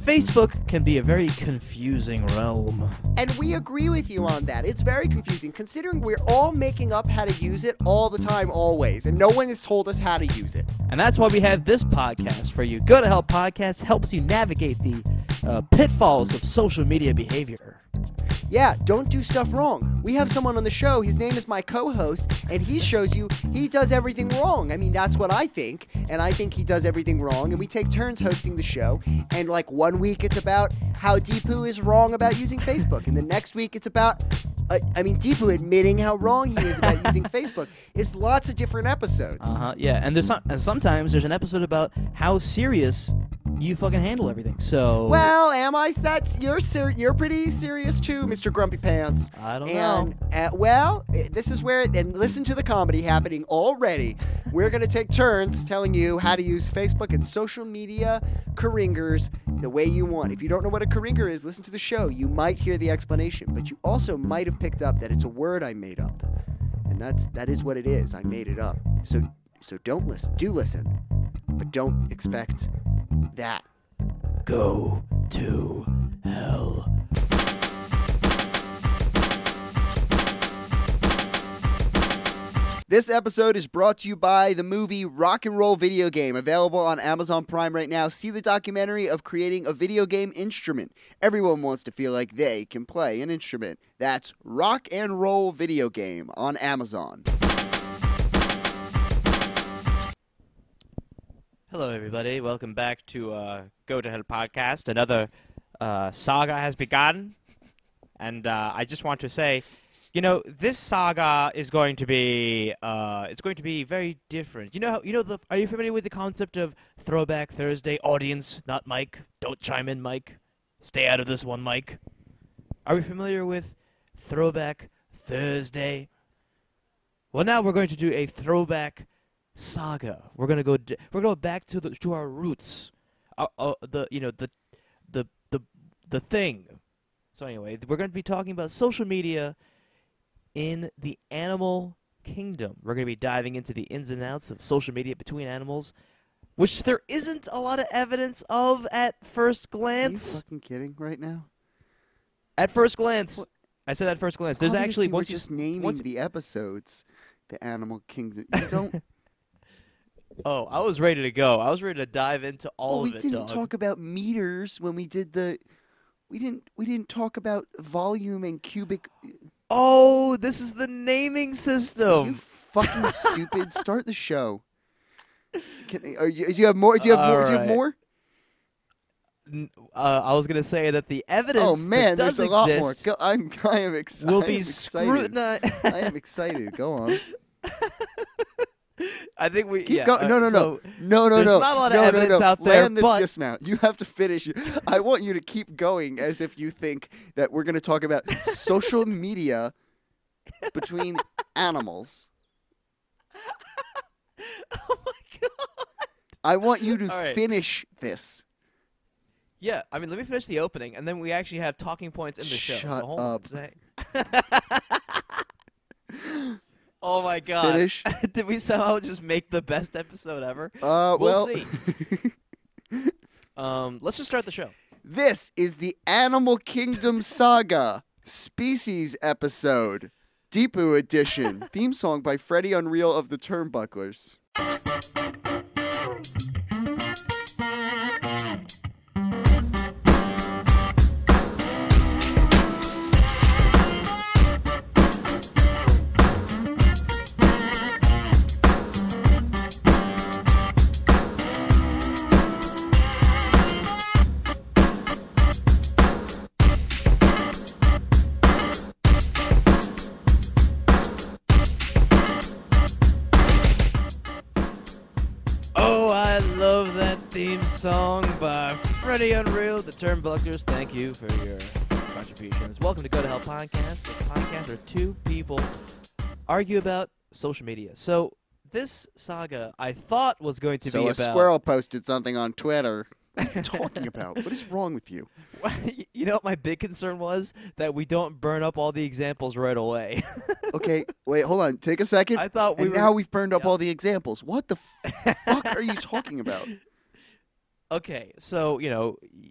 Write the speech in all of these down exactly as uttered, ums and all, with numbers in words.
Facebook can be a very confusing realm. And we agree with you on that. It's very confusing, considering we're all making up how to use it all the time, always, and no one has told us how to use it. And that's why we have this podcast for you. Go to Help Podcast helps you navigate the uh, pitfalls of social media behavior. Yeah, don't do stuff wrong. We have someone on the show, his name is my co-host, and he shows you he does everything wrong. I mean, that's what I think, and I think he does everything wrong, and we take turns hosting the show, and like one week it's about how Deepu is wrong about using Facebook, and the next week it's about, uh, I mean, Deepu admitting how wrong he is about using Facebook. It's lots of different episodes. Uh-huh, yeah, and there's some, and sometimes there's an episode about how serious you fucking handle everything, so... Well, am I? That's you're ser- you're pretty serious too, Mister Grumpy Pants. I don't and, know. Uh, well, this is where, and listen to the comedy happening already. We're going to take turns telling you how to use Facebook and social media caringers the way you want. If you don't know what a caringer is, listen to the show. You might hear the explanation, but you also might have picked up that it's a word I made up. And that's that is what it is. I made it up. So so don't listen. Do listen, but don't expect that. Go to hell. This episode is brought to you by the movie Rock and Roll Video Game, available on Amazon Prime right now. See the documentary of creating a video game instrument. Everyone wants to feel like they can play an instrument. That's Rock and Roll Video Game on Amazon. Hello, everybody. Welcome back to uh, Go to Hell Podcast. Another uh, saga has begun, and uh, I just want to say, you know, this saga is going to be uh, it's going to be very different. You know, how, you know, the, are you familiar with the concept of Throwback Thursday? Audience, not Mike. Don't chime in, Mike. Stay out of this one, Mike. Are we familiar with Throwback Thursday? Well, now we're going to do a throwback saga. We're gonna go. D- we're gonna go back to the to our roots. Uh, uh, the you know the the the the thing. So anyway, we're gonna be talking about social media in the animal kingdom. We're gonna be diving into the ins and outs of social media between animals, which there isn't a lot of evidence of at first glance. Are you fucking kidding right now? At first glance, what? I said at first glance. There's Obviously, actually we're once just you, naming once, the episodes, the animal kingdom. You don't. Oh, I was ready to go. I was ready to dive into all well, of it, we didn't dog. talk about meters when we did the. We didn't. We didn't talk about volume and cubic. Oh, this is the naming system. You fucking stupid! Start the show. Can, are you, do you have more? Do you have all more? Right. Do you have more? Uh, I was gonna say that the evidence. Oh man, that does there's a lot exist more. Go, I'm. I am excited. will be scrutinized. I am excited. Go on. I think we Keep yeah, going. uh, No, no, no, so no, no, there's no. not a lot no, of evidence no, no. out there, Land this but dismount. You have to finish. I want you to keep going as if you think that we're going to talk about social media between animals. Oh my god! I want you to right. finish this. Yeah, I mean, let me finish the opening, and then we actually have talking points in the show. Shut so hold up. On. Oh my god! Finish. Did we somehow just make the best episode ever? Uh, we'll well. see. um, let's just start the show. This is the Animal Kingdom Saga Species episode, Deepu edition. Theme song by Freddie Unreal of the Turnbucklers. Theme song by Freddie Unreal, the Turnbucklers. Thank you for your contributions. Welcome to Go to Hell Podcast, a podcast where two people argue about social media. So this saga I thought was going to so be a about... squirrel posted something on Twitter. What are you talking about? What is wrong with you? You know what my big concern was? That we don't burn up all the examples right away. Okay, wait, hold on. Take a second. I thought we and were... now we've burned up Yep. all the examples. What the fuck are you talking about? Okay, so, you know,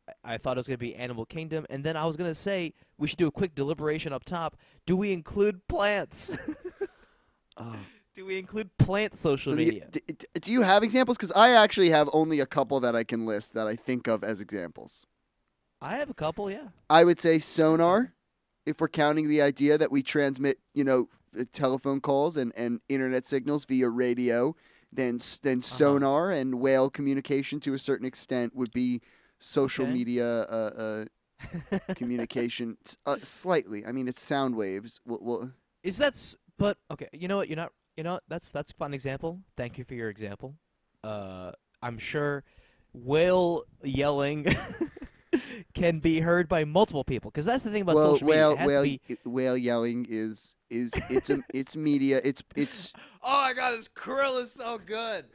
I thought it was going to be Animal Kingdom, and then I was going to say we should do a quick deliberation up top. Do we include plants? Oh. Do we include plant social So do media? you, d- d- do you have examples? Because I actually have only a couple that I can list that I think of as examples. I have a couple, yeah. I would say sonar, if we're counting the idea that we transmit, you know, uh, telephone calls and, and internet signals via radio, then s- then Uh-huh. sonar and whale communication to a certain extent would be social Okay. media uh, uh, communication s- uh, slightly. I mean, it's sound waves. Well, well, Is that? S- but okay, you know what? You're not. You know what? That's that's a fun example. Thank you for your example. Uh, I'm sure whale yelling can be heard by multiple people because that's the thing about well, social media. whale It has whale to be. y- whale yelling is is it's a, it's media. It's it's. Oh my god, this krill is so good.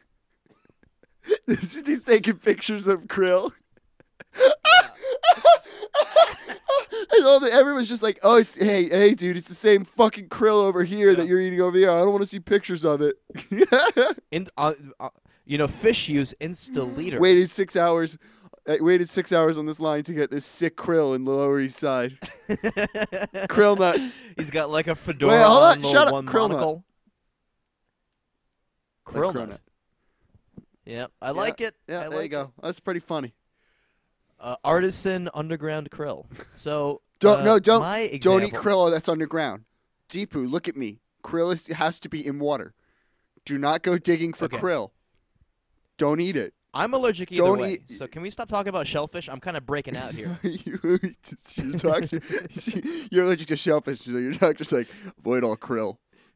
He's taking pictures of krill. And all the, everyone's just like, oh, it's, hey, hey, dude, it's the same fucking krill over here Yeah. that you're eating over here. I don't want to see pictures of it. In, uh, uh, you know, fish use Insta-leader. Waited six hours. I waited six hours on this line to get this sick krill in the Lower East Side. Krill nut. He's got like a fedora Wait, hold on, on, little shut up, one krill nut. monocle. Like Krill krill nut. nut. Yeah, I like it. Yeah, I there like you go. That's pretty funny. It. Uh, artisan underground krill. So Don't uh, no, don't my don't eat example- krill that's underground. Deepu, look at me. Krill is, has to be in water. Do not go digging for Okay. krill. Don't eat it. I'm allergic either Don't way. eat- So can we stop talking about shellfish? I'm kind of breaking out here. you, you're, talking, you're allergic to shellfish, so your doctor's like, avoid all krill.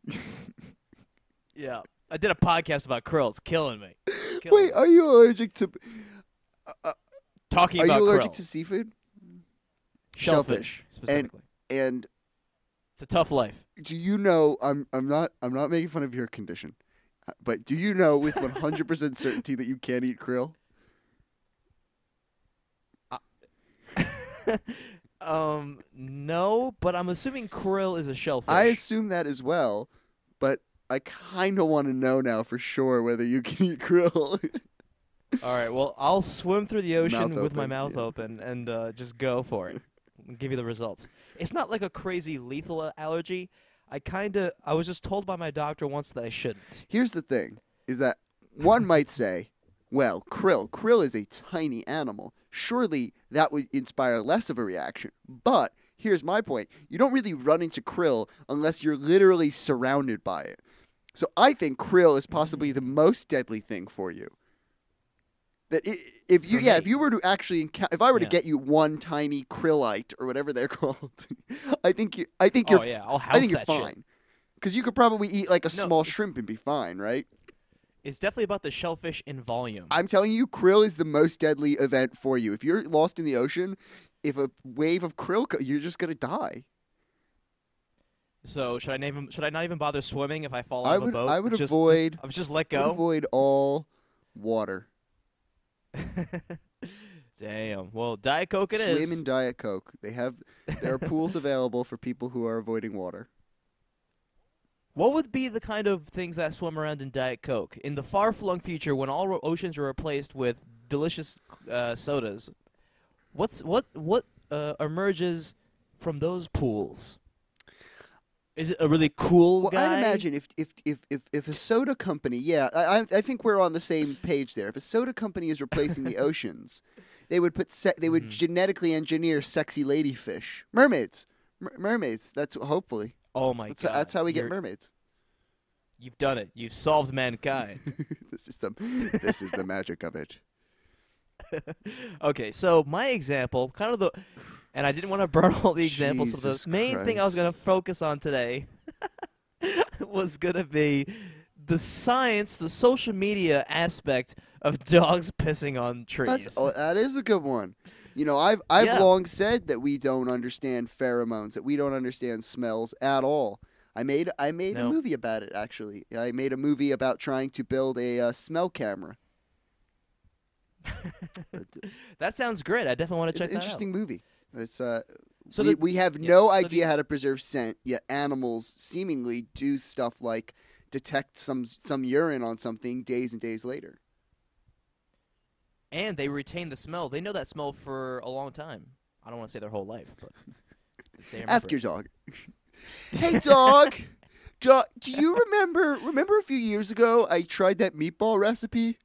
Yeah, I did a podcast about krill. It's killing me. It's killing Wait, me. are you allergic to? Talking Are about you allergic krill. to seafood? shellfish specifically? And It's a tough life. do you know? I'm I'm not I'm not making fun of your condition, uh, but do you know with one hundred percent certainty that you can't eat krill? um, no, but I'm assuming krill is a shellfish. I assume that as well, but I kind of want to know now for sure whether you can eat krill. All right, well, I'll swim through the ocean Mouth with my open, mouth yeah. open and uh, just go for it. And give you the results. It's not like a crazy lethal allergy. I kind of I was just told by my doctor once that I shouldn't. Here's the thing: is that one might say, well, krill, krill is a tiny animal. Surely that would inspire less of a reaction. But here's my point: you don't really run into krill unless you're literally surrounded by it. So I think krill is possibly the most deadly thing for you. That i if you For yeah me. if you were to actually encou- if I were to Yeah. get you one tiny krillite or whatever they're called, I think you I think you're Oh yeah, I'll house I think you're that shit. fine because you could probably eat like a No, small it- shrimp and be fine, right? It's definitely about the shellfish in volume. I'm telling you, krill is the most deadly event for you. If you're lost in the ocean, if a wave of krill, co- you're just gonna die. So should I name Should I not even bother swimming if I fall out I of would- a boat? I would just, avoid- Just, just let I would go. avoid all water. Damn. Well, Diet Coke it Swim is. in Diet Coke. They have there are pools available for people who are avoiding water. What would be the kind of things that swim around in Diet Coke in the far-flung future when all ro- oceans are replaced with delicious uh, sodas? What's what what uh, emerges from those pools? Is it a really cool Well, guy? I'd imagine if if if if, if a soda company, yeah, I I I think we're on the same page there. If a soda company is replacing the oceans, they would put se- they would Mhm. genetically engineer sexy lady fish, mermaids, Mer- mermaids. That's hopefully Oh my that's, god! that's how we get You're- mermaids. You've done it. You've solved mankind. this is the this is the magic of it. Okay, so my example, kind of the, and I didn't want to burn all the examples. So Jesus the main thing I was Christ. going to focus on today was going to be the science, the social media aspect of dogs pissing on trees. That's, oh, that is a good one. You know, I've I've Yeah. long said that we don't understand pheromones, that we don't understand smells at all. I made I made a No. movie about it actually. I made a movie about trying to build a uh, smell camera. That sounds great. I definitely want to It's check an that interesting movie. It's uh, So we, the- we have yeah, no so idea the- how to preserve scent, yet animals seemingly do stuff like detect some some urine on something days and days later. and they retain the smell. They know that smell for a long time. I don't want to say their whole life, but they remember Ask your it. dog. Hey, dog. dog. Do you remember? Remember a few years ago, I tried that meatball recipe.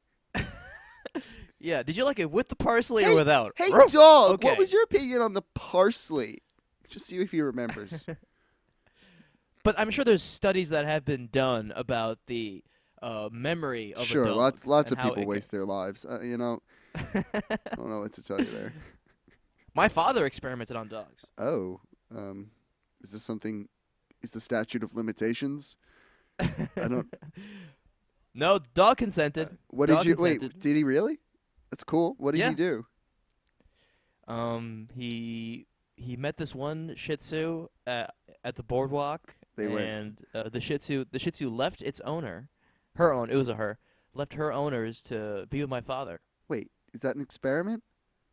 Yeah, did you like it with the parsley Hey, or without? Hey, Ruff. dog. Okay. What was your opinion on the parsley? Just see if he remembers. But I'm sure there's studies that have been done about the uh, memory of Sure, a dog. lots lots and of how people it waste their lives. Uh, you know, can- I don't know what to tell you there. My father experimented on dogs. Oh, um, is this something? Is the statute of limitations? I don't. No, dog consented. What Dog did you wait? consented. Did he really? That's cool. What did Yeah. he do? Um, he he met this one Shih Tzu at, at the boardwalk, They went. and uh, the Shih Tzu the Shih Tzu left its owner, her own. It was a her. Left her owners to be with my father. Wait, is that an experiment?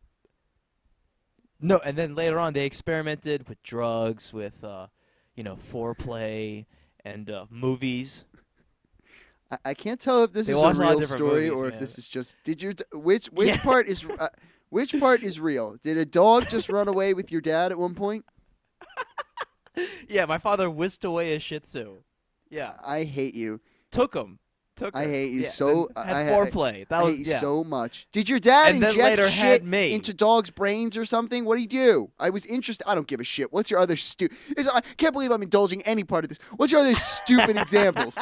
No, and then later on they experimented with drugs, with uh, you know, foreplay and uh, movies. I, I can't tell if this They is a watch a lot of real different story movies, or if man. this is just. Did your d- which which Yeah. part is uh, which part is real? Did a dog just run away with your dad at one point? Yeah, my father whisked away a Shih Tzu. Yeah, I hate you. took him. Took I her. hate you Yeah, so- then Had I- I- foreplay. That I was hate you yeah. so much. Did your dad And then inject later shit had me. into dogs' brains or something? What did he do? I was interested. I don't give a shit. What's your other stu? Is I can't believe I'm indulging any part of this. What's your other stupid examples?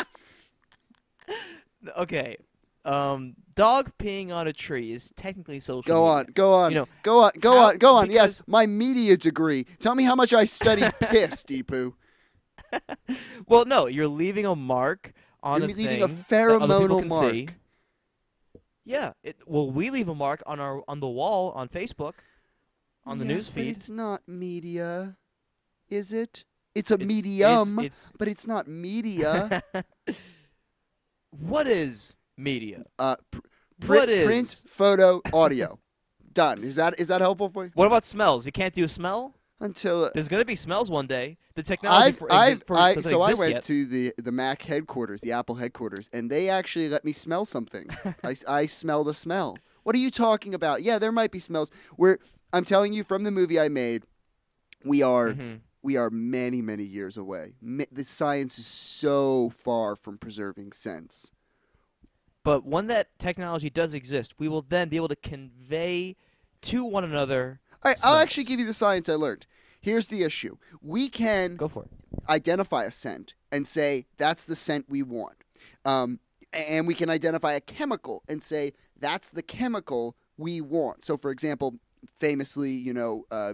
Okay. Um, dog peeing on a tree is technically social Go media. on, go on, You know, go on, go how- on, go on. Yes, because- my media degree. Tell me how much I studied piss, Deepu. Well, no, you're leaving a mark on You're a leaving a thing that other people pheromonal can mark. see. Yeah. It, well, we leave a mark on our on the wall on Facebook, on the Yes, news but feed. it's not media, is it? It's a It's- medium, It's, but it's not media. it's what is media? uh, pr- What print, is? print, photo, audio. Done. Is that is that helpful for you? What about smells? You can't do smell. Until There's gonna be smells one day. The technology I've, for, I've, for I, doesn't so I exist went yet. to the the Mac headquarters, the Apple headquarters, and they actually let me smell something. I, s- I smelled a smell. What are you talking about? Yeah, there might be smells. Where I'm telling you from the movie I made, we are Mhm. we are many many years away. Ma- the science is so far from preserving sense. But when that technology does exist, we will then be able to convey to one another. All right, I'll actually smells. give you the science I learned. Here's the issue: we can Go for it. identify a scent and say that's the scent we want. Um, and we can identify a chemical and say that's the chemical we want. So, for example, famously, you know, uh,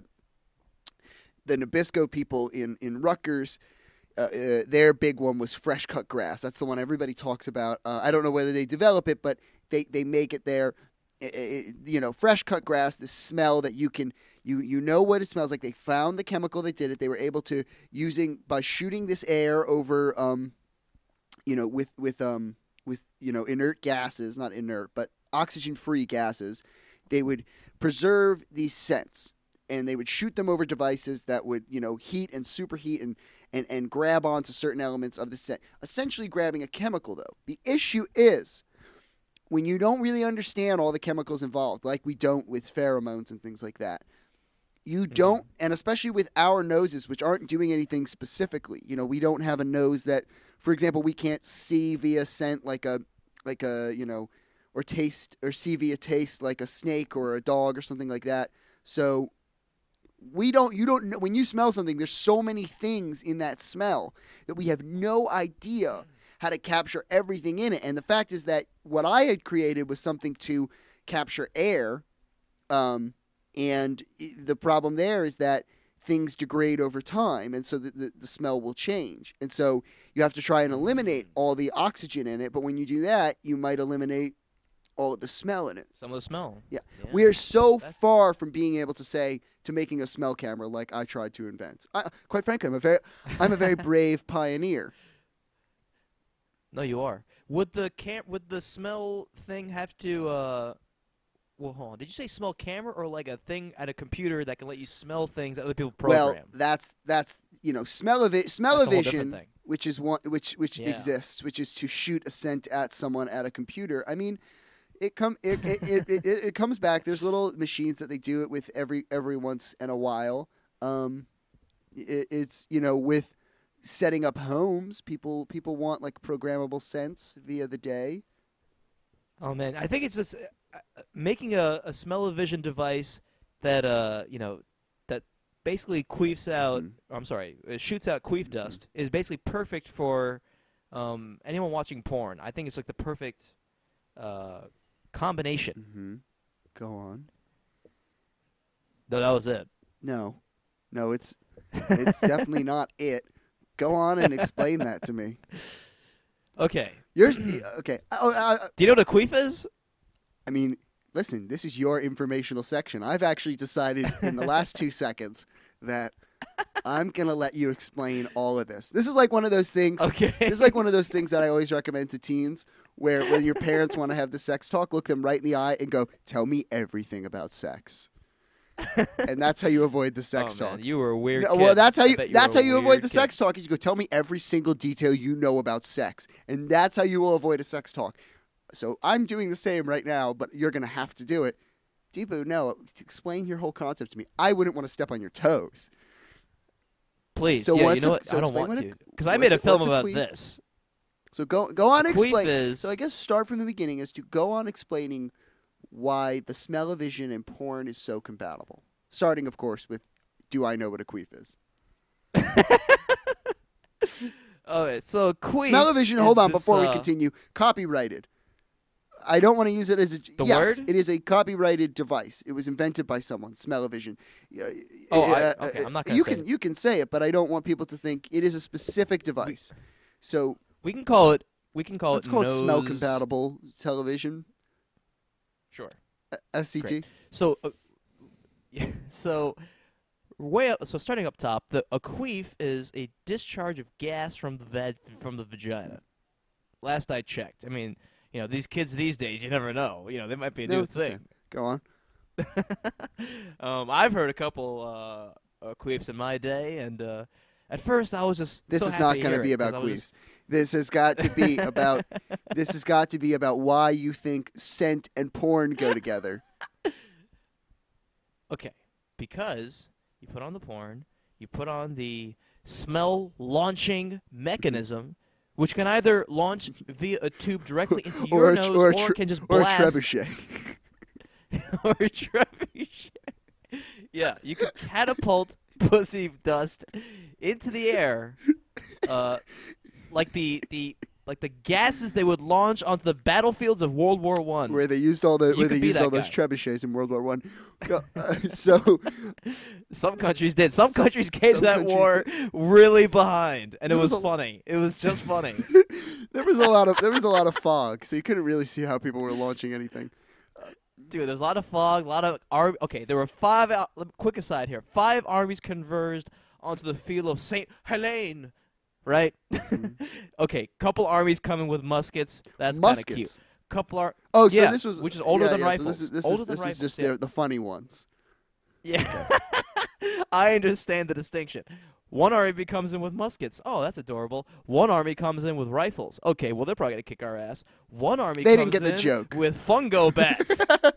the Nabisco people in, in Rutgers, uh, uh, their big one was fresh cut grass. That's the one everybody talks about. Uh, I don't know whether they develop it, but they, they make it there. I- I- you know, fresh cut grass, the smell that you can, you you know what it smells like. They found the chemical that did it. They were able to, using, by shooting this air over, um, you know, with, with, um, with, you know, inert gases, not inert, but oxygen-free gases, they would preserve these scents. And they would shoot them over devices that would, you know, heat and superheat and, and, and grab onto certain elements of the scent. Essentially grabbing a chemical, though. The issue is, when you don't really understand all the chemicals involved, like we don't with pheromones and things like that, you Mhm. don't, and especially with our noses, which aren't doing anything specifically. You know, we don't have a nose that, for example, we can't see via scent like a, like a, you know, or taste, or see via taste like a snake or a dog or something like that. So we don't, you don't know, when you smell something, there's so many things in that smell that we have no idea how to capture everything in it. And the fact is that what I had created was something to capture air. Um, and i- the problem there is that things degrade over time. And so the, the, the smell will change. And so you have to try and eliminate all the oxygen in it. But when you do that, you might eliminate all of the smell in it. Some of the smell. Yeah. We are so That's- far from being able to say, to making a smell camera like I tried to invent. I, quite frankly, I'm a very, I'm a very brave pioneer. No, you are. Would the cam? Would the smell thing have to? Uh, well, hold on. Did you say smell camera or like a thing at a computer that can let you smell things that other people program? Well, that's that's you know, smell of it, smell That's of a whole different vision, thing. which is one which which Yeah. exists, which is to shoot a scent at someone at a computer. I mean, it come it it, it, it it comes back. There's little machines that they do it with every every once in a while. Um, it, it's you know with setting up homes. People people want like programmable scents via the day. Oh man, I think it's just uh, uh, making a, a smell-o-vision device that uh you know that basically queefs out. Mhm. I'm sorry, it shoots out queef dust is basically perfect for um, anyone watching porn. I think it's like the perfect uh, combination. Mm-hmm. Go on. No, that was it. No, no, it's it's definitely not it. Go on and explain that to me. Okay. Yours, okay. Oh, uh, Do you know what a queef is? I mean, listen, this is your informational section. I've actually decided in the last two seconds that I'm going to let you explain all of this. This is like one of those things. Okay. This is like one of those things that I always recommend to teens where when your parents want to have the sex talk, look them right in the eye and go, tell me everything about sex. And that's how you avoid the sex oh, talk. Man, you were a weird No, kid. well, that's how I you bet you that's were how a you avoid weird the kid. sex talk. Is you go tell me every single detail you know about sex, and that's how you will avoid a sex talk. So I'm doing the same right now, but you're gonna have to do it. Deepu, no, explain your whole concept to me. I wouldn't want to step on your toes. Please. So yeah, what's you know a- what? so I don't explain want what a- to. Because I what's made a a- film what's a about queef? this. So go go on A explain. queef is- So I guess start from the beginning is to go on explaining why the smell-o-vision and porn is so compatible. Starting, of course, with do I know what a queef is? Okay, so a queef. Smell-o-vision, is hold on, this, before we uh, continue. Copyrighted. I don't want to use it as a The yes. word? It is a copyrighted device. It was invented by someone. Smell-o-vision. Uh, Oh, uh, I- uh, okay, I'm not gonna You say can it. you can say it, but I don't want people to think it is a specific device. So We can call it. We can call let's it. call it nose... smell compatible television. Sure. uh, S C T. So, uh, yeah, so way up. So starting up top, the a queef is a discharge of gas from the vag from the vagina. Last I checked. I mean, you know, these kids these days, you never know. You know, they might be a No, new it's the thing. same. Go on. um, I've heard a couple uh, uh, queefs in my day, and uh, at first I was just This so is happy not to going to hear be it, 'cause about I was queefs. just- This has got to be about. This has got to be about why you think scent and porn go together. Okay, because you put on the porn, you put on the smell launching mechanism, which can either launch via a tube directly into your Or a- nose, or or, a tr- it can just Or a blast trebuchet. or a trebuchet. Yeah, you could catapult pussy dust into the air, uh, like the the like the gases they would launch onto the battlefields of World War One. Where they used all the You where they could be used that all those guy. trebuchets in World War One. Go- uh, so Some countries did. Some, Some- countries came to some that countries war really behind, and There it was was a- funny. It was just funny. there was a lot of there was a lot of fog, so you couldn't really see how people were launching anything. Dude, there's a lot of fog, a lot of ar- okay. There were five. Out- quick aside here: five armies converged onto the field of Saint Helene. Right? Okay, couple armies coming with muskets. That's kind of Muskets. cute. Couple ar- Oh, so Yeah, this was which is older yeah, than yeah, so rifles. this is this Older is than this is rifles, just yeah. the, the funny ones. Yeah, I understand the distinction. One army comes in with muskets. Oh, that's adorable. One army comes in with rifles. Okay, well they're probably gonna kick our ass. One army They comes didn't get the in joke. with fungo bats.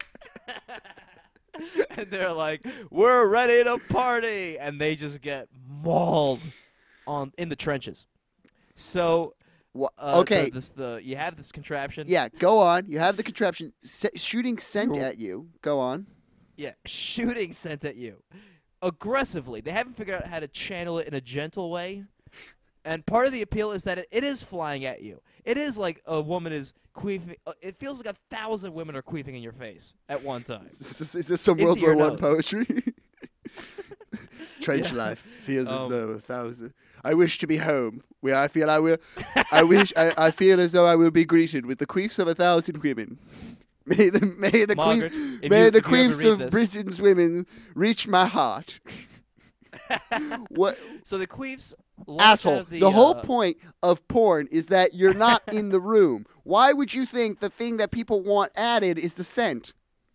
And they're like, "We're ready to party," and they just get mauled on in the trenches. So, Wha- uh, okay, the, this, the you have this contraption. yeah, go on. You have the contraption se- shooting scent You're- at you. Go on. Yeah, shooting sent at you aggressively. They haven't figured out how to channel it in a gentle way. And part of the appeal is that it, it is flying at you. It is like a woman is queefing. Uh, it feels like a thousand women are queefing in your face at one time. Is this, is this some Into World War your One nose. poetry? Trench Yeah. life feels as Um, though a thousand. I wish to be home, where I feel I will. I wish. I, I feel as though I will be greeted with the queefs of a thousand women. May the may the Margaret, queef, if may you- the if you ever queefs read of this- Britain's women reach my heart. What So the queefs launch out asshole? of The, the, whole uh, point of porn is that you're not in the room. Why would you think the thing that people want added is the scent?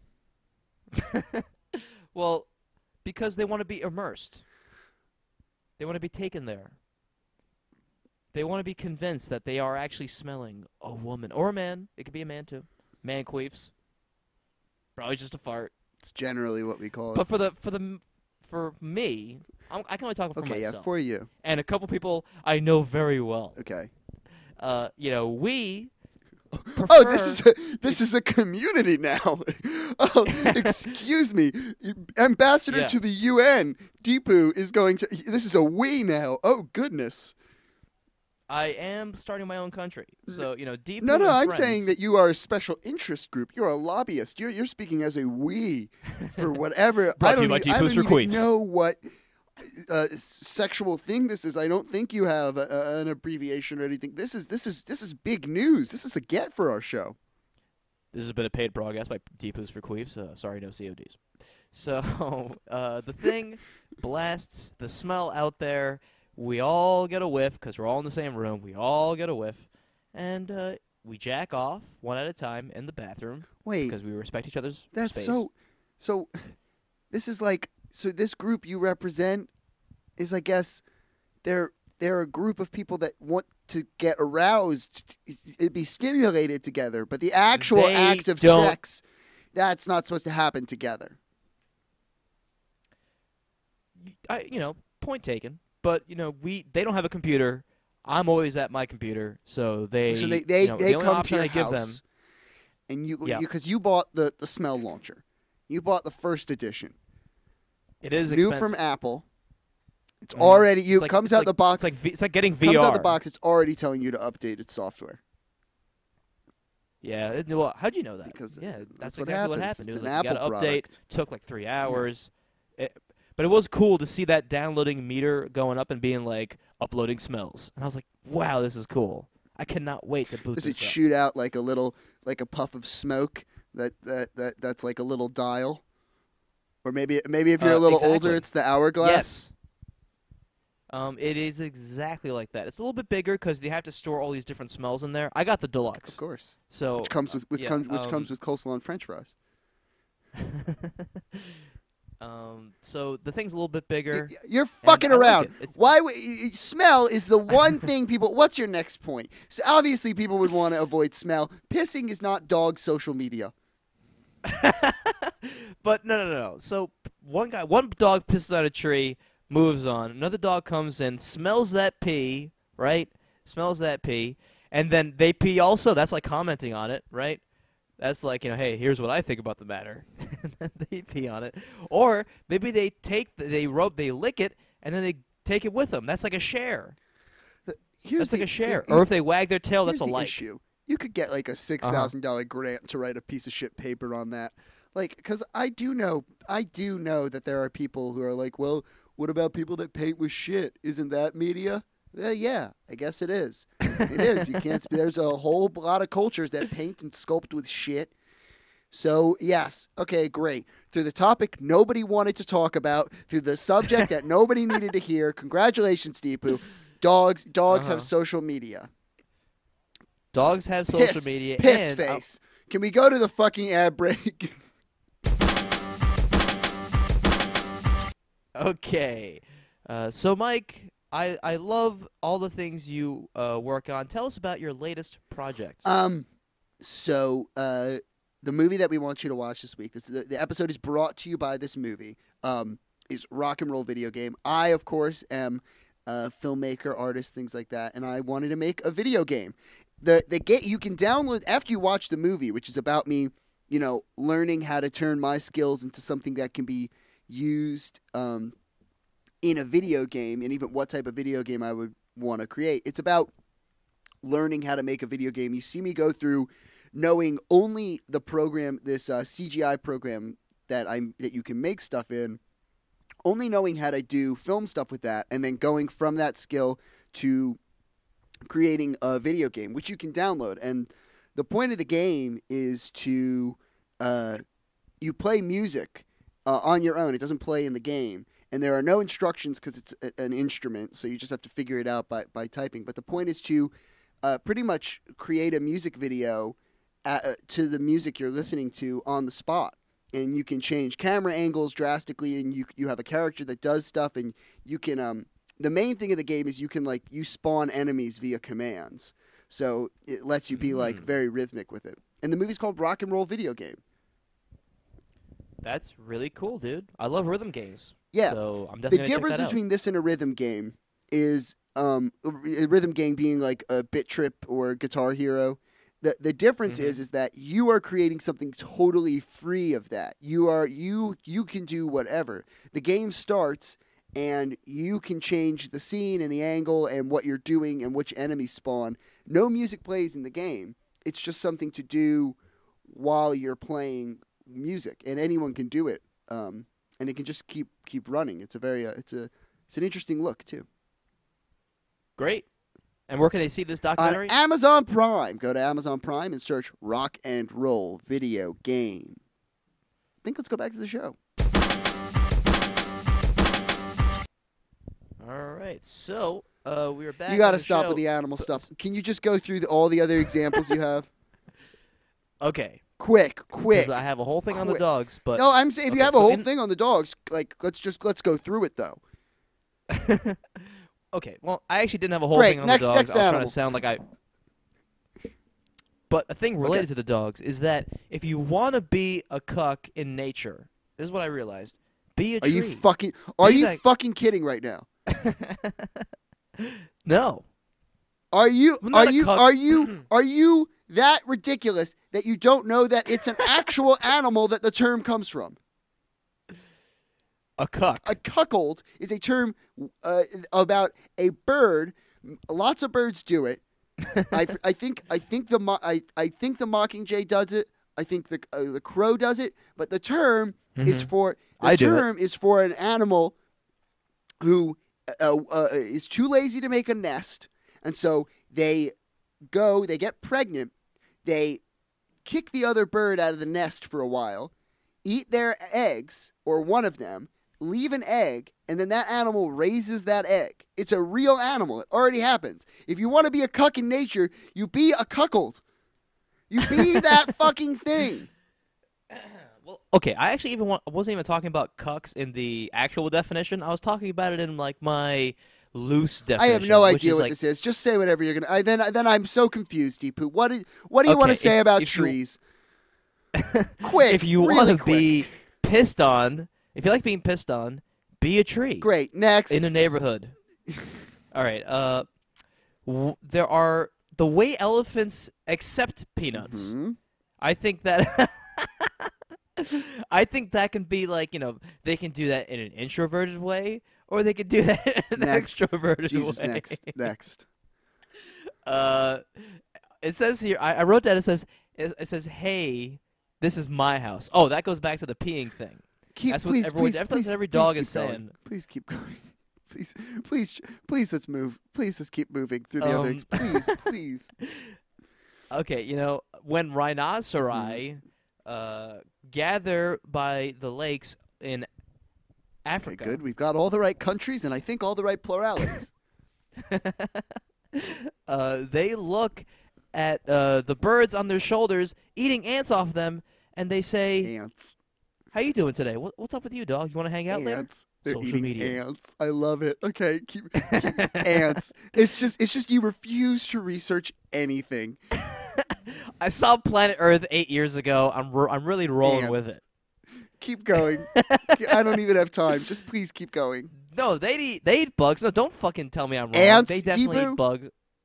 Well, because they want to be immersed. They want to be taken there. They want to be convinced that they are actually smelling a woman or a man. It could be a man too. Man queefs. Probably just a fart. It's generally what we call it. But for the for the for me, I'm, I can only talk for okay, myself. yeah, for you. And a couple people I know very well. Okay. Uh, you know, we. Prefer... Oh, this is a, this is a community now. Oh, excuse me, Ambassador Yeah. to the U N, Deepu is going to. This is a we now. Oh goodness. I am starting my own country, so you know, deep. No, no, and I'm friends, saying that you are a special interest group. You're a lobbyist. You're you're speaking as a we for whatever. Brought I to don't, you by e- Deep I Who's don't for even Queefs. know what uh, sexual thing this is. I don't think you have a, a, an abbreviation or anything. This is this is this is big news. This is a get for our show. This has been a paid broadcast by Deep Who's for Queefs. Uh, sorry, no C O Ds. So uh, the thing blasts the smell out there. We all get a whiff because we're all in the same room. We all get a whiff, and uh, we jack off one at a time in the bathroom Wait, because we respect each other's that's space. so. So, this is like so. This group you represent is, I guess, they're they're a group of people that want to get aroused, it be stimulated together. But the actual They act of don't- sex, that's not supposed to happen together. I, you know, point taken. But you know, we they don't have a computer. I'm always at my computer, so they So they they, you know, they the only come to option your I give house, them. and you Yeah. because you, bought the the smell launcher, you bought the first edition, It is new expensive. from Apple. It's Mhm. already you It's like- comes it's out like- the box. It's like v, it's like getting V R. comes out the box. It's already telling you to update its software. Yeah. It, well, how'd you know that? Because yeah, that's that's, what exactly what happens. happened. It's it was an like, you Apple gotta update. product. Took like three hours. It, but it was cool to see that downloading meter going up and being like uploading smells, and I was like, wow, this is cool. I cannot wait to boot Does this it up. shoot out like a little like a puff of smoke that that, that that's like a little dial? Or maybe maybe if you're Uh, a little exactly. older, it's the hourglass. Yes. Um, it is exactly like that. It's a little bit bigger because they have to store all these different smells in there. I got the Of deluxe, course. so Which comes with, with yeah, comes, which um, comes with coleslaw and French fries. um, so the thing's a little bit bigger. Y- You're fucking I like around. it. It's- Why? W- y- y- smell is the one thing people. What's your next point? So obviously, people would want to avoid smell. Pissing is not dog social media. But no, no, no, no. So p- one guy, one dog pisses on a tree, moves on. Another dog comes in, smells that pee, right? Smells that pee, and then they pee also. That's like commenting on it, right? That's like, you know, hey, here's what I think about the matter. And then they pee on it. Or maybe they take, the, they rub, they lick it, and then they take it with them. That's like a share. Here's That's like the- a share. here- Or if they wag their tail, here's that's a the like. issue. You could get like a six thousand dollar grant to write a piece of shit paper on that. Like, because I do know, I do know that there are people who are like, well, what about people that paint with shit? Isn't that media? Uh, yeah, I guess it is. It is. You can't. There's a whole lot of cultures that paint and sculpt with shit. So yes, okay, great. Through the topic nobody wanted to talk about, through the subject that nobody needed to hear. Congratulations, Deepu. Dogs, dogs Uh-huh. have social media. Dogs have social Piss, media. Piss and, uh, face. Can we go to the fucking ad break? Okay. Uh, so, Mike, I, I love all the things you uh, work on. Tell us about your latest project. Um, so uh, the movie that we want you to watch this week, this, the, the episode is brought to you by this movie. Um, is Rock and Roll Video Game. I, of course, am a filmmaker, artist, things like that, and I wanted to make a video game. The the get you can download after you watch the movie, which is about me, you know, learning how to turn my skills into something that can be used um, in a video game, and even what type of video game I would want to create. It's about learning how to make a video game. You see me go through knowing only the program, this uh, C G I program that I'm that you can make stuff in, only knowing how to do film stuff with that, and then going from that skill to creating a video game, which you can download. And the point of the game is to uh, you play music uh, on your own. It doesn't play in the game. And there are no instructions because it's a, an instrument, so you just have to figure it out by, by typing. But the point is to uh, pretty much create a music video at, uh, to the music you're listening to on the spot. And you can change camera angles drastically, and you you have a character that does stuff, and you can um the main thing of the game is you can like you spawn enemies via commands, so it lets you be like Mm. very rhythmic with it. And the movie's called Rock and Roll Video Game. That's really cool, dude. I love rhythm games. Yeah. So I'm The definitely gonna difference check that between this and a rhythm game is um, a rhythm game being like a Bit Trip or Guitar Hero. The the difference Mhm. is is that you are creating something totally free of that. You are you you can do whatever. The game starts and you can change the scene and the angle and what you're doing and which enemies spawn. No music plays in the game. It's just something to do while you're playing music, and anyone can do it. Um, and it can just keep keep running. It's a very uh, it's a it's an interesting look too. out. Great. And where can they see this On documentary? Amazon Prime, go to Amazon Prime and search Rock and Roll Video Game. I think let's go back to the show. All right. So uh, we are back. You got on to the stop show. with the animal But- stuff. Can you just go through the, all the other examples you have? Okay. Quick, quick. 'Cause I have a whole thing on the Quick. dogs, but No, I'm saying if you Okay, have a so whole in- thing on the dogs, like let's just let's go through it though. okay. Well, I actually didn't have a whole Great, thing on next- the dogs. next I was trying animal. to sound like I. But a thing related Okay. to the dogs is that if you want to be a cuck in nature, this is what I realized: be a Are tree. you fucking Are Be you that- fucking kidding right now? No. Are you I'm not are a you cuck. are you are you that ridiculous that you don't know that it's an actual animal that the term comes from? A cuck. A cuckold is a term uh, about a bird. Lots of birds do it. I, I think I think the mo- I, I think the mockingjay does it. I think the uh, the crow does it. But the term is Mhm. for the I do it. term is for an animal who uh, uh, is too lazy to make a nest, and so they go. They get pregnant. They kick the other bird out of the nest for a while, eat their eggs or one of them, leave an egg, and then that animal raises that egg. It's a real animal. It already happens. If you want to be a cuck in nature, you be a cuckold. You be that fucking thing. Well, okay. I actually even want, wasn't even talking about cucks in the actual definition. I was talking about it in like my loose I definition. have no which idea is what like, this is. Just say whatever you're gonna. I, then, then I'm so confused, Deepu. What do What do you want to Okay, say if- about if you- trees? Quick, if you really want to quick. be pissed on, if you like being pissed on, be a tree Great. Next. in a neighborhood. All right. Uh, w- there are the way elephants accept peanuts. Mhm. I think that. I think that can be like, you know, they can do that in an introverted way, or they could do that in an Next. extroverted Jesus. way. Next. Next. Uh, it says here. I, I wrote that. It says. It, it says, "Hey, this is my house." Oh, that goes back to the peeing thing. Keep, That's what please, everyone- please, that's what please, every please dog keep is going. saying. Please keep going. Please, please, please. Let's move. Please, let's keep moving through the other. Um, Ex- please, please. Okay, you know, when rhinoceri Mm-hmm. uh, gather by the lakes in Okay, Africa, good. We've got all the right countries, and I think all the right pluralities. uh, they look at uh, the birds on their shoulders eating ants off them, and they say, Ants. "How you doing today? What, what's up with you, dog? You want to hang out later?" Ants. They're Social eating media. ants. I love it. Okay, keep, keep ants. It's just, it's just you refuse to research anything. I saw Planet Earth eight years ago. I'm ro- I'm really rolling with Ants. it. Keep going. I don't even have time. Just please keep going. No, they eat they eat bugs. No, don't fucking tell me I'm wrong. Ants, they definitely Deepu? eat bugs.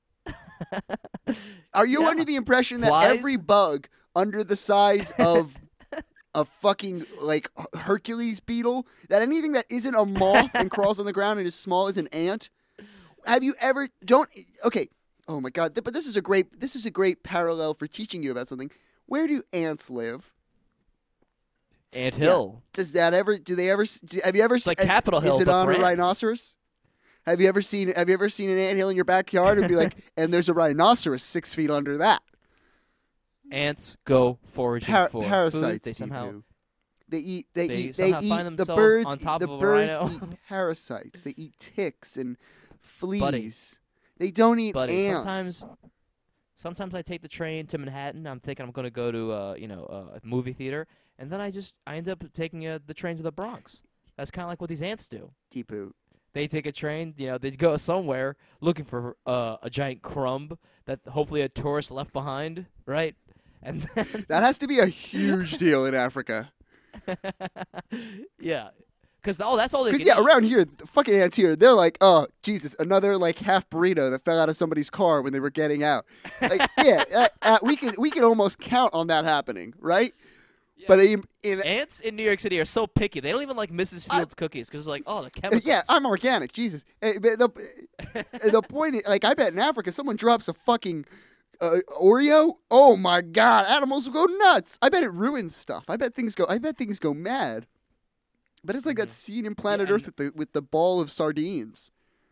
Are you Yeah. under the impression that Flies? every bug under the size of a fucking like H- Hercules beetle, that anything that isn't a moth and crawls on the ground and is small as an ant? Have you ever don't okay, oh my god, th- but this is a great this is a great parallel for teaching you about something. Where do ants live? Ant Hill. Does that ever do they ever s- do, have you ever It's like s- Capitol Hill, Is it but on for a ants. rhinoceros? Have you ever seen have you ever seen an anthill in your backyard and be like, and there's a rhinoceros six feet under that? Ants go foraging Par- for parasites. food. They somehow Deepu. They eat. They, They eat. They somehow eat find the themselves birds. on top the of a birds rhino. eat parasites. They eat ticks and fleas. Buddy. They don't eat Buddy, ants. sometimes sometimes I take the train to Manhattan. I'm thinking I'm going to go to uh, you know, uh, a movie theater, and then I just I end up taking uh, the train to the Bronx. That's kind of like what these ants do. Deepu. They take a train, you know, they go somewhere looking for uh, a giant crumb that hopefully a tourist left behind, right? And then That has to be a huge deal in Africa. Yeah, because oh, that's all they Because can yeah, eat. around here, the fucking ants here, they're like, oh Jesus, another like half burrito that fell out of somebody's car when they were getting out. Like, yeah, uh, uh, we could we could almost count on that happening, right? Yeah. But in, in Ants in New York City are so picky. They don't even like missus Fields cookies because like, oh, the chemicals. yeah, I'm organic. Jesus, Uh, but the the point is, like, I bet in Africa, someone drops a fucking uh, Oreo. Oh my God, animals will go nuts. I bet it ruins stuff. I bet things go. I bet things go mad. But it's like that Mhm. scene in Planet Yeah, Earth with the with the ball of sardines.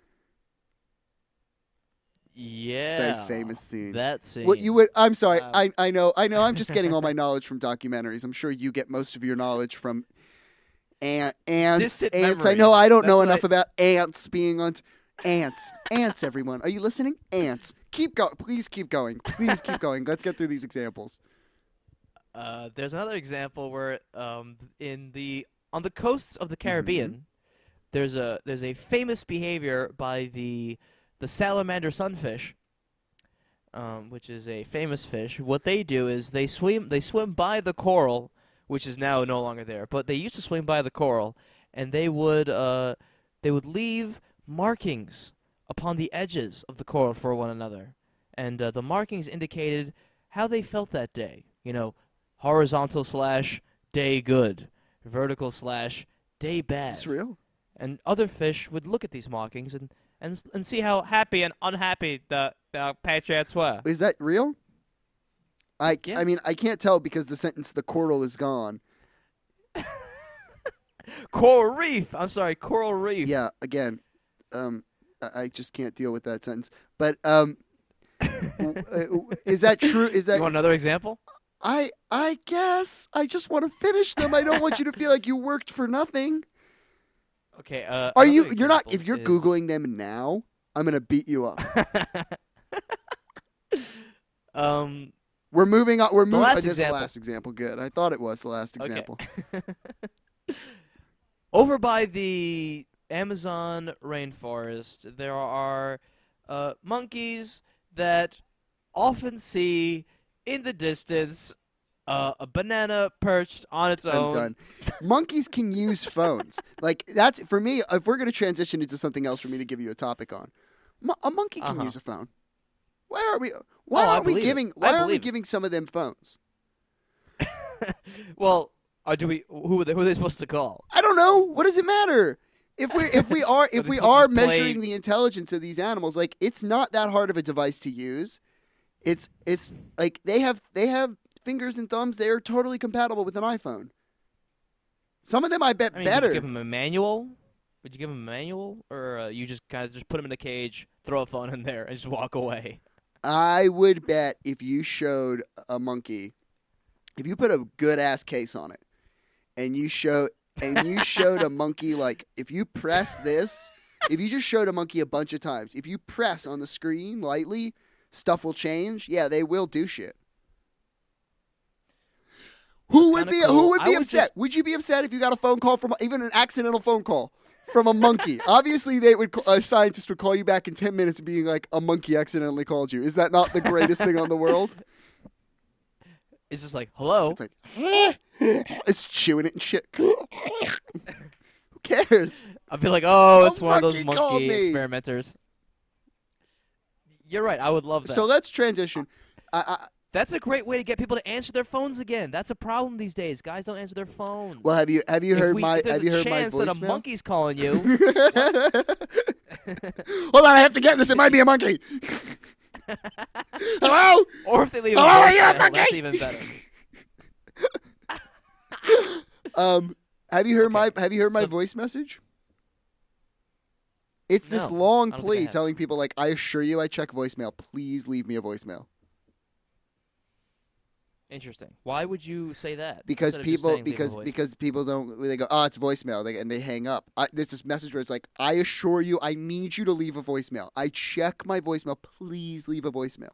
Yeah. It's a very famous scene. That scene. What you would? I'm sorry. Wow. I I know. I know. I'm just getting all my knowledge from documentaries. I'm sure you get most of your knowledge from ant ants. Distant ants. I know. memories. I don't That's know what enough I- about ants being on. T- ants. Ants. Everyone, are you listening? Ants. Keep going. Please keep going. Please keep going. Let's get through these examples. Uh, there's another example where um, in the on the coasts of the Caribbean, there's a there's a famous behavior by the the salamander sunfish, um, which is a famous fish. What they do is they swim they swim by the coral, which is now no longer there, but they used to swim by the coral, and they would uh, they would leave markings upon the edges of the coral for one another, and uh, the markings indicated how they felt that day. You know, horizontal slash day good, vertical slash day bad. It's real. And other fish would look at these markings and, and, and see how happy and unhappy the, the patriots were. Is that real? I, Yeah. I mean, I can't tell because the sentence "the coral is gone." Coral reef! I'm sorry, coral reef. Yeah. Again, um, I, I just can't deal with that sentence. But um, w- uh, is that true? Is that You want another example? I? I guess I just want to finish them. I don't want you to feel like you worked for nothing. Okay. Uh, Are you? another You're not. example If you're is- googling them now, I'm gonna beat you up. um. We're moving on. We're The moving. last oh, this is the example. last example. Good. I thought it was the last Okay. example. Over by the Amazon rainforest, there are uh, monkeys that often see in the distance uh, a banana perched on its I'm own. done. Monkeys can use phones. Like that's for me. If we're gonna transition into something else for me to give you a topic on, Mo- a monkey can Uh-huh. use a phone. Why are we? Why Oh, I aren't we believe it. giving? I Why aren't we believe it. giving some of them phones? Well, uh, do we? Who are they, who are they supposed to call? I don't know. What does it matter? If we if we are if they we supposed to are just play- measuring the intelligence of these animals, like it's not that hard of a device to use. It's it's like they have they have fingers and thumbs. They are totally compatible with an iPhone. Some of them, I bet, I mean, better. would you give them a manual? Would you give them a manual, or uh, you just kind of just put them in a cage, throw a phone in there, and just walk away? I would bet if you showed a monkey, if you put a good ass case on it, and you show and you showed a monkey like if you press this, if you just showed a monkey a bunch of times, if you press on the screen lightly, stuff will change. Yeah, they will do shit. Who would kinda be cool. who would I be was upset? just- Would you be upset if you got a phone call from even an accidental phone call from a monkey? Obviously, they would a scientist would call you back in ten minutes, being like a monkey accidentally called you. Is that not the greatest thing on the world? It's just like, hello. It's like it's chewing it and shit. Who cares? I'd be like, oh, A it's one of those monkey called monkey me. experimenters. You're right. I would love that. So let's transition. I, I, That's a great way to get people to answer their phones again. That's a problem these days. Guys don't answer their phones. well, have you have you If heard we- my if there's have you a heard my chance that a voicemail? monkey's calling you. Hold on, I have to get this. It might be a monkey. Hello? Or if they leave a Hello, are you a voicemail, that's monkey? even better. Um, have you heard Okay, my Have you heard my so- voice message? It's this No, long I don't think I plea have. telling people like, I assure you, I check voicemail. Please leave me a voicemail. Interesting. Why would you say that? Because instead of just people saying leave a because voice? because people don't they go, oh, it's voicemail, they, and they hang up. I, there's this message where it's like, I assure you, I need you to leave a voicemail. I check my voicemail. Please leave a voicemail.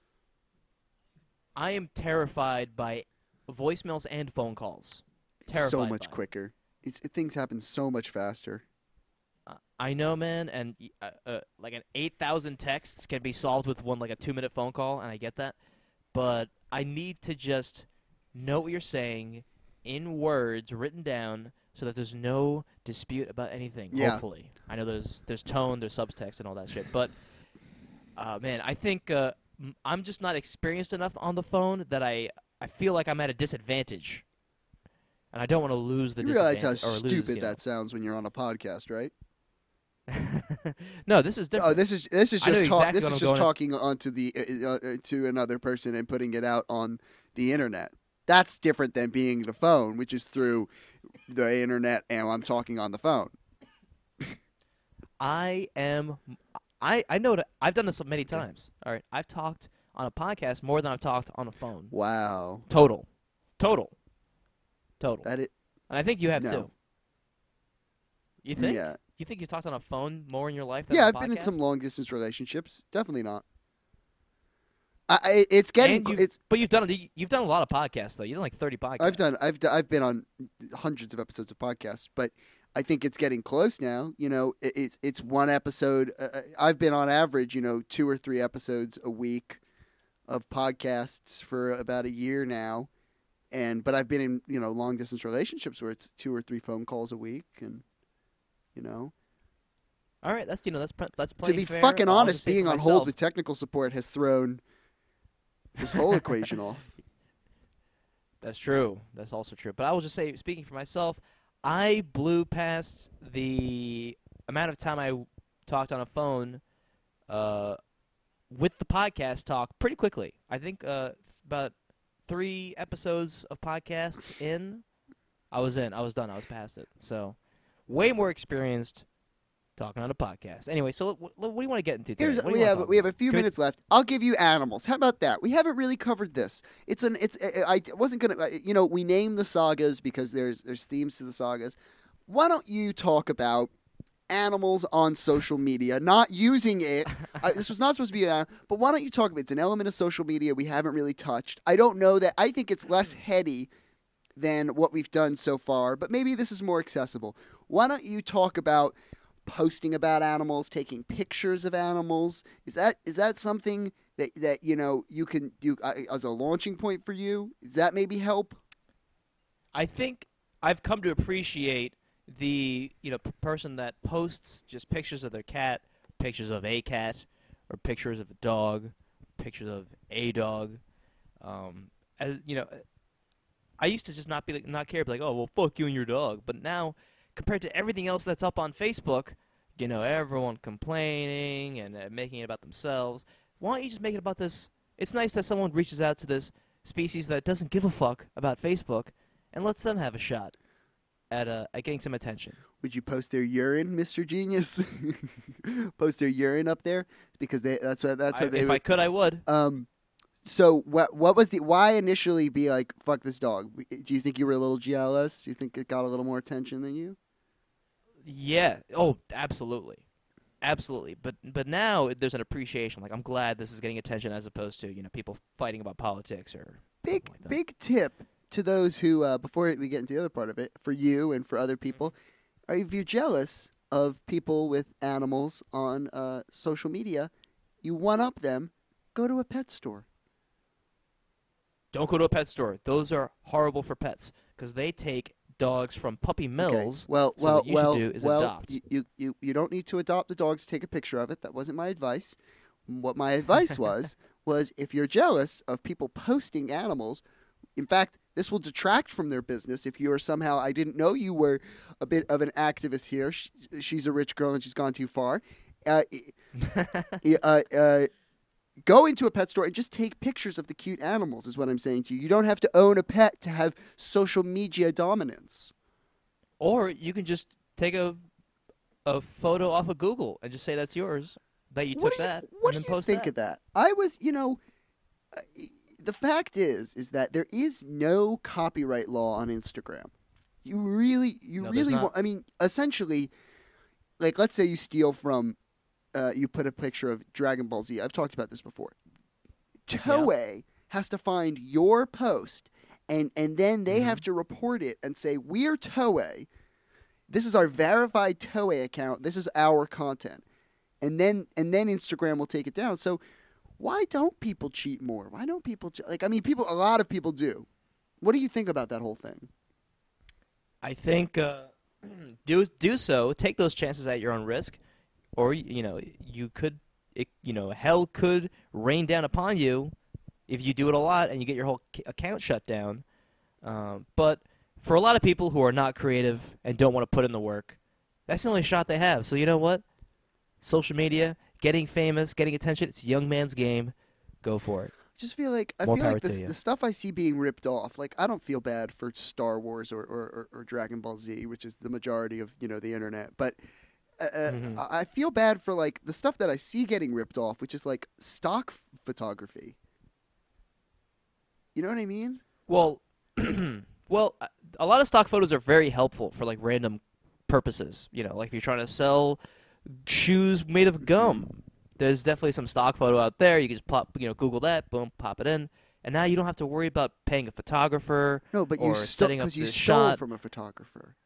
I am terrified by voicemails and phone calls. Terrified so much by it. quicker. It's things happen so much faster. Uh, I know, man, and y- uh, uh, like an eight thousand texts can be solved with one like a two minute phone call, and I get that. But I need to just know what you're saying, in words written down so that there's no dispute about anything. Yeah. Hopefully, I know there's there's tone, there's subtext, and all that shit. But uh, man, I think uh, m- I'm just not experienced enough on the phone that I I feel like I'm at a disadvantage, and I don't want to lose the You realize how disadvantage. or stupid lose, you know. that sounds when you're on a podcast, right? No, this is different. Oh, this is this is I know just talk. exactly This what is I'm just going talking onto the uh, uh, to another person and putting it out on the internet. That's different than being the phone, which is through the internet, and I'm talking on the phone. I am. I I know that I've done this many times. All right, I've talked on a podcast more than I've talked on a phone. Wow, Total, total, total. that it. And I think you have No. too. You think? Yeah, You think you talked on a phone more in your life than yeah. on I've a been in podcast? some long distance relationships. Definitely not. I, I it's getting And you- it's. But you've done you've done a lot of podcasts though. You've done like thirty podcasts. I've done. I've d- I've been on hundreds of episodes of podcasts, but I think it's getting close now. You know, it, it's it's one episode. Uh, I've been on average, you know, two or three episodes a week of podcasts for about a year now, and but I've been in you know long distance relationships where it's two or three phone calls a week, and you know, All right, that's you know that's pr- that's to plenty be fair. fucking I'll honest, just say being for on myself, hold with technical support has thrown this whole equation off. That's true. That's also true. But I will just say, speaking for myself, I blew past the amount of time I w- talked on a phone uh, with the podcast talk pretty quickly. I think uh, about three episodes of podcasts in, I was in. I was done. I was past it. So, way more experienced talking on a podcast. Anyway, so what, what do you want to get into today? Here's, What do we you wanna have talk we have a about? few Can we- minutes left. I'll give you animals. How about that? We haven't really covered this. It's an it's I I wasn't gonna uh, you know we name the sagas because there's there's themes to the sagas. Why don't you talk about animals on social media? Not using it. I, this was not supposed to be an but why don't you talk about it's an element of social media we haven't really touched. I don't know that I think it's less heady than what we've done so far, but maybe this is more accessible. Why don't you talk about posting about animals, taking pictures of animals? Is that is that something that that you know you can do uh, as a launching point for you? Does that maybe help? I think I've come to appreciate the you know p- person that posts just pictures of their cat, pictures of a cat, or pictures of a dog, pictures of a dog. Um, as you know, I used to just not be like, not care, be like, oh well, fuck you and your dog. But now, compared to everything else that's up on Facebook, you know, everyone complaining and uh, making it about themselves. Why don't you just make it about this? It's nice that someone reaches out to this species that doesn't give a fuck about Facebook and lets them have a shot at uh, at getting some attention. Would you post their urine, Mister Genius? Post their urine up there because they that's what that's I, what they if would. I could, I would. Um, so what what was the why initially be like fuck this dog? Do you think you were a little jealous? Do you think it got a little more attention than you? Yeah. Oh, absolutely, absolutely. But but now there's an appreciation. Like I'm glad this is getting attention as opposed to you know people fighting about politics or Big something like that. big tip to those who uh, before we get into the other part of it for you and for other people. Are you jealous of people with animals on uh, social media? You one up them. Go to a pet store. Don't go to a pet store. Those are horrible for pets because they take dogs from puppy mills. Okay. Well, so well, what you well, should do is well. adopt. You, you you you don't need to adopt the dogs. Take a picture of it. That wasn't my advice. What my advice was was if you're jealous of people posting animals, in fact, this will detract from their business. If you are somehow, I didn't know you were a bit of an activist here. She, she's a rich girl and she's gone too far. Uh, uh, uh, go into a pet store and just take pictures of the cute animals is what I'm saying to you. You don't have to own a pet to have social media dominance. Or you can just take a a photo off of Google and just say that's yours, that you What took do you, that, what and then do you post think that. of that? I was, you know, uh, the fact is, is that there is no copyright law on Instagram. You really, you No, there's really not. want. I mean, essentially, like let's say you steal from, uh, you put a picture of Dragon Ball Z. I've talked about this before. Toei has to find your post, and and then they Mhm. have to report it and say we're Toei. This is our verified Toei account. This is our content, and then and then Instagram will take it down. So why don't people cheat more? Why don't people che- like? I mean, people. A lot of people do. What do you think about that whole thing? I think uh, do do so. Take those chances at your own risk, or you know you could, it, you know, hell could rain down upon you if you do it a lot and you get your whole account shut down. Um, but for a lot of people who are not creative and don't want to put in the work, that's the only shot they have. So you know what? Social media, getting famous, getting attention, it's a young man's game. Go for it. Just feel like I More feel power like to this, you. the stuff I see being ripped off. Like I don't feel bad for Star Wars or, or, or, or Dragon Ball Z, which is the majority of you know the internet. But uh, Mhm. I I feel bad for like the stuff that I see getting ripped off, which is like stock f- photography. You know what I mean? Well, well, uh, a lot of stock photos are very helpful for like random purposes. You know, like if you're trying to sell shoes made of gum, there's definitely some stock photo out there. You can just pop, you know, Google that, boom, pop it in, and now you don't have to worry about paying a photographer. No, but or you stole setting up because you the stole shot. from a photographer,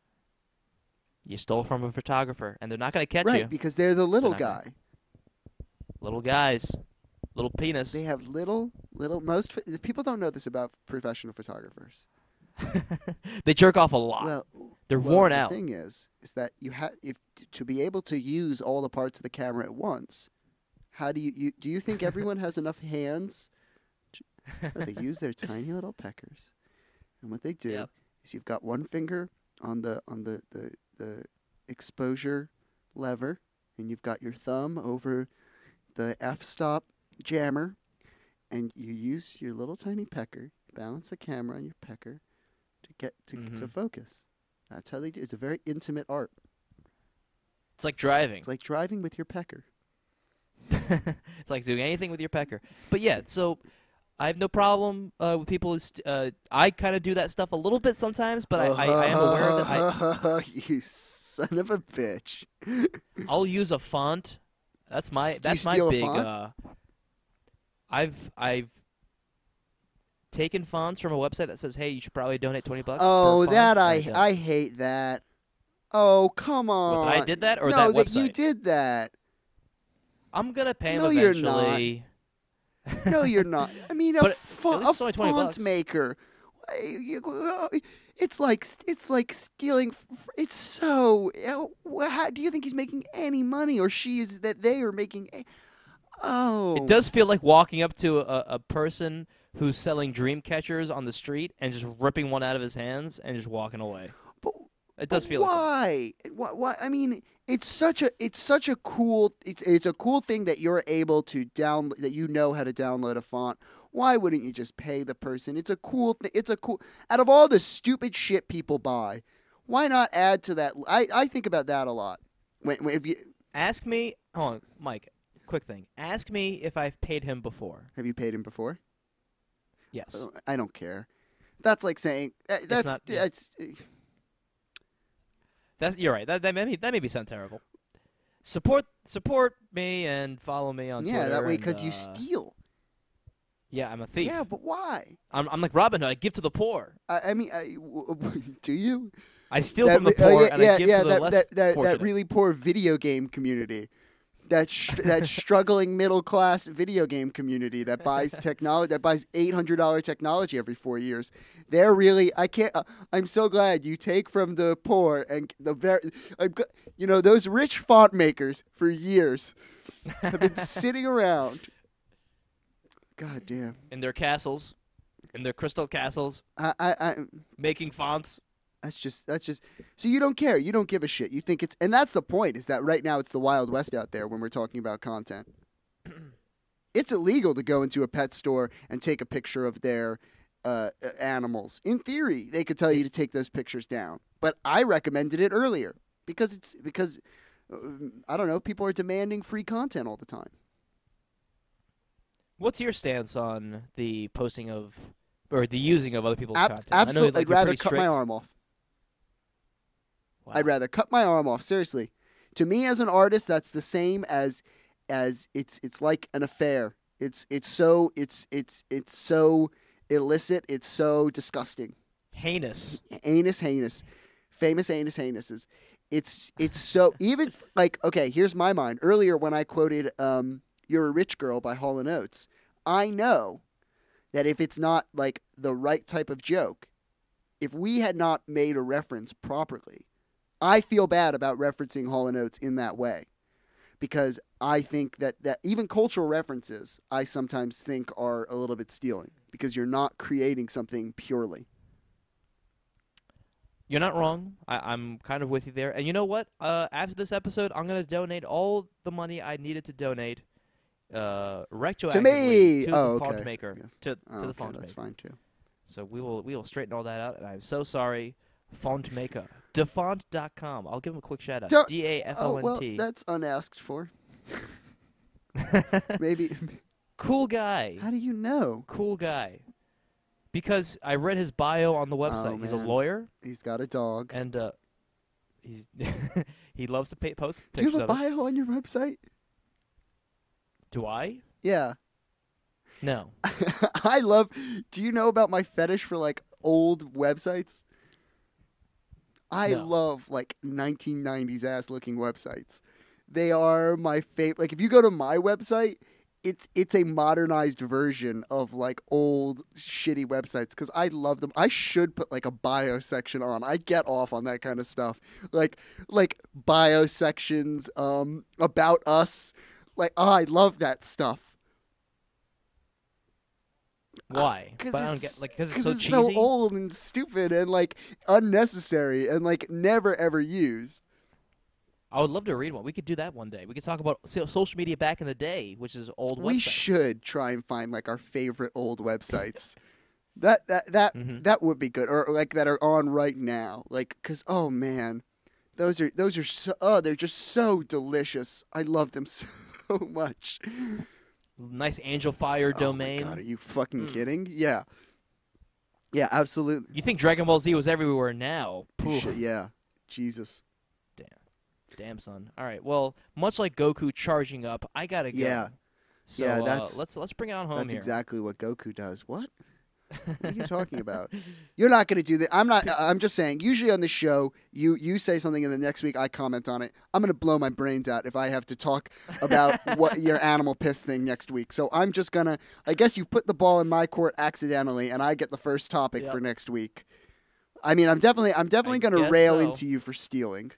You stole from a photographer, and they're not going to catch right? you. Because they're the little They're not guy. Little guys, little penis. They have little, little. Most ph- people don't know this about professional photographers. They jerk off a lot. Well, They're well, worn the out. The thing is, is that you have if to be able to use all the parts of the camera at once. How do you, you do? You think everyone has enough hands? To, no, they use their tiny little peckers, and what they do Yep. is you've got one finger on the on the, the the exposure lever, and you've got your thumb over the f-stop jammer, and you use your little tiny pecker, balance the camera on your pecker to get to, to Mhm. focus. That's how they do. It's a very intimate art. It's like driving. It's like driving with your pecker. It's like doing anything with your pecker. But yeah, so I have no problem uh, with people. Who st- uh, I kind of do that stuff a little bit sometimes, but I, I, I am aware that I, You son of a bitch. I'll use a font. That's my S- do you that's my steal a big. font? Uh, I've I've taken fonts from a website that says, "Hey, you should probably donate twenty bucks." Oh, per font, that I and, uh, I hate that. Oh, come on. Well, that I did that, or no, that that you website? did that. I'm gonna pay him No, you're not. eventually. No, you're not. I mean, a, But fo- at least a it's only twenty font bucks. maker. I- you- It's like it's like stealing. f- It's so. How do you think he's making any money, or she is that they are making? A, oh, It does feel like walking up to a, a person who's selling dream catchers on the street and just ripping one out of his hands and just walking away. But, It does but feel like that. why? Why? Why? I mean, it's such a it's such a cool it's it's a cool thing that you're able to down that you know how to download a font. Why wouldn't you just pay the person? It's a cool thing. It's a cool. Out of all the stupid shit people buy, why not add to that? I, I think about that a lot. When, when if you Ask me, hold on, Mike. Quick thing. Ask me if I've paid him before. have you paid him before? Yes. Uh, I don't care. That's like saying uh, that's not- yeah. that's. That's you're right. That that may that may be sound terrible. Support support me and follow me on yeah, Twitter. that way and, because you uh, steal. Yeah, I'm a thief. Yeah, but why? I'm I'm like Robin Hood. I give to the poor. I, I mean, I, w- w- do you? I steal That from the re- oh, poor yeah, and yeah, I give yeah, to the that, less that, that, fortunate. that really poor video game community. That sh- that struggling middle class video game community that buys technology that buys eight hundred dollar technology every four years. They're really I can't. Uh, I'm so glad you take from the poor and the very. I'm, gl- you know those rich font makers for years have been sitting around. God damn. in their castles, in their crystal castles, I I. I making fonts. That's just that's just so you don't care. You don't give a shit. You think it's and that's the point is that right now it's the Wild West out there when we're talking about content. It's illegal to go into a pet store and take a picture of their uh, uh, animals. In theory, they could tell you to take those pictures down. But I recommended it earlier because it's because uh, I don't know, people are demanding free content all the time. What's your stance on the posting of or the using of other people's Ab- content? I know, absolutely, like, I'd you're rather pretty cut my strict. arm off. Wow. I'd rather cut my arm off. Seriously, to me as an artist, that's the same as as it's it's like an affair. It's it's so it's it's it's so illicit. It's so disgusting. heinous. Anus heinous, famous anus heinouses. It's it's so even like okay. Here's my mind. Earlier when I quoted um, "You're a Rich Girl" by Hall and Oates, I know that if it's not like the right type of joke, if we had not made a reference properly, I feel bad about referencing Hall and Oates in that way. Because I think that, that even cultural references, I sometimes think are a little bit stealing. Because you're not creating something purely. You're not wrong. I, I'm kind of with you there. And you know what? Uh, after this episode, I'm going to donate all the money I needed to donate uh, retroactively To me! to Oh, the okay. font maker. Yes. To, to Oh, the okay, font that's maker. fine too. So we will we will straighten all that out. And I'm so sorry, font maker. Defont dot com. I'll give him a quick shout out. Don't- D A F Oh, O N well, T. that's unasked for. Maybe. Cool guy. How do you know? Cool guy. Because I read his bio on the website. Oh, He's a man. lawyer, He's got a dog. and uh, he's he loves to pay, post Do you pictures have a of it. bio on your website? Do I? Yeah. No. I love. Do you know about my fetish for like old websites? I No. love like nineteen nineties ass looking websites. They are my favorite. Like if you go to my website, it's it's a modernized version of like old shitty websites because I love them. I should put like a bio section on. I get off on that kind of stuff. Like like bio sections, um, about us. Like oh, I love that stuff. Why? Because But I don't it's, get like because it's 'cause so it's cheesy. so old and stupid and like unnecessary and like never ever used. I would love to read one. We could do that one day. We could talk about so- social media back in the day, which is old We websites. should try and find like our favorite old websites. that that that Mhm. that would be good, or like that are on right now. Like, cause oh man, those are those are so oh they're just so delicious. I love them so much. Nice Angel Fire domain. Oh my God, are you fucking Mm. kidding? Yeah, yeah, absolutely. You think Dragon Ball Z was everywhere now? Poof. Shit, yeah, Jesus. Damn, son. All right. Well, much like Goku charging up, I gotta go. Yeah. So, Yeah, uh, that's- let's let's bring it on home That's here. exactly what Goku does. What? What are you talking about? You're not going to do that. I'm not. I'm just saying. Usually on the show, you you say something, and the next week I comment on it. I'm going to blow my brains out if I have to talk about what your animal piss thing next week. So I'm just gonna. I guess you put the ball in my court accidentally, and I get the first topic Yep. for next week. I mean, I'm definitely. I'm definitely I going to guess rail so. into you for stealing.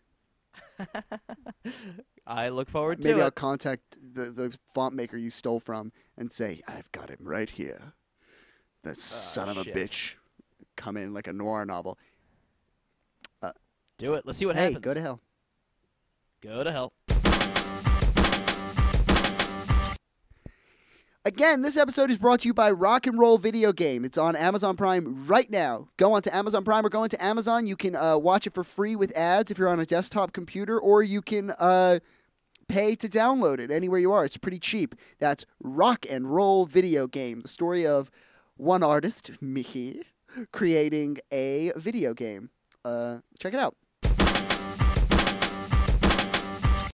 I look forward to Maybe I'll it. contact the the font maker you stole from and say I've got him right here. That son of a shit. bitch. Come in like a noir novel. Do it. Let's see what Hey, happens. go to hell. Go to hell. Again, this episode is brought to you by Rock and Roll Video Game. It's on Amazon Prime right now. Go on to Amazon Prime or go into Amazon. You can uh, watch it for free with ads if you're on a desktop computer, or you can uh, pay to download it anywhere you are. It's pretty cheap. That's Rock and Roll Video Game, the story of one artist, me, creating a video game. Uh, check it out.